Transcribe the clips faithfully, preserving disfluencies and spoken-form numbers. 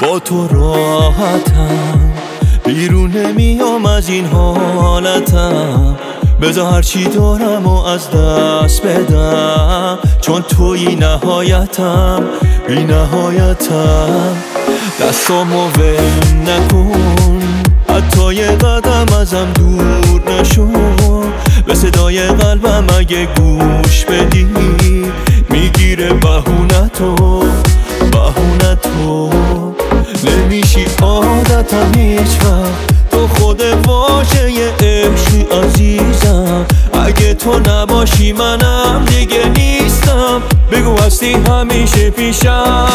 با تو راحتم، بیرون نمیام از این حالتم. بذار هرچی دارم و از دست بدم، چون توی نهایتم، بی نهایتم. دستامو ول نکن، حتی یه قدم ازم دور نشو. به صدای قلبم اگه گوش بدی، میگیره بهونتو بهونتو. نمیشی عادتم هیچ وقت، تو خود واژه عشقی عزیزم. اگه تو نباشی منم دیگه نیستم، بگو هستی همیشه پیشم.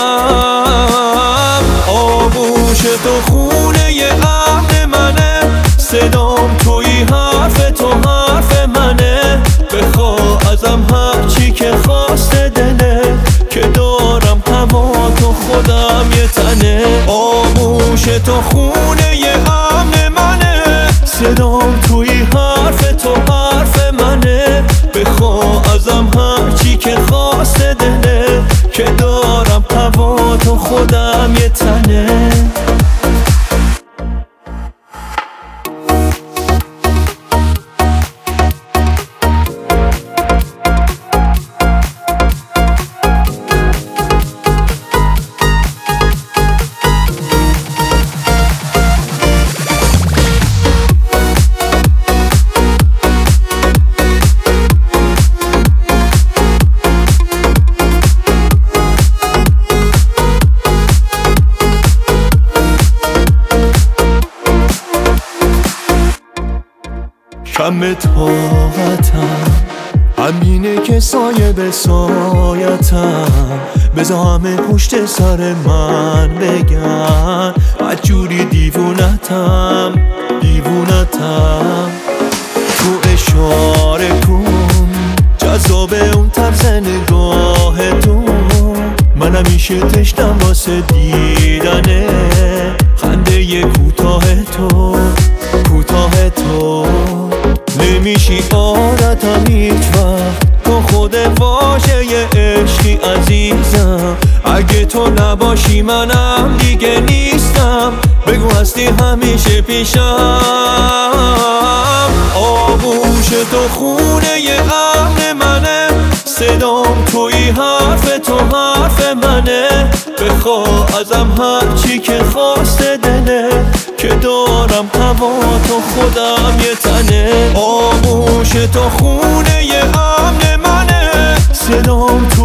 آغوش تو خونه ی اهل منه، صدام توی حرف تو حرف منه. بخوا ازم هرچی که خواسته دله، که دارم هوا تو خودم یه تنه. آغوش تو خونه ی امن منه، صدام توی حرف تو حرف منه. بخوا ازم هرچی که خواسته دله، که دارم هوا تو خودم یه تنه. کم طاقتم، همینه که سایه به سایتم. بذار همه پشت سر من بگن، بدجوری دیوونتم دیوونتم. تو اشاره کن، جذاب اون طرز نگاه تو. من همیشه تشنم واسه دیدنه، خنده ی کوتاه تو کوتاه تو. نمیشی عادتم هیچ وقت، تو خود واژه ی عشقی عزیزم. اگه تو نباشی منم دیگه نیستم، بگو هستی همیشه پیشم. آغوش تو خونه ی امن منه، صدام توی حرف تو حرف منه. بخوا ازم هرچی که خواسته دله، که دارم هوا تو خودم یه تنه. آغوش تو خونه ی امن منه، صدام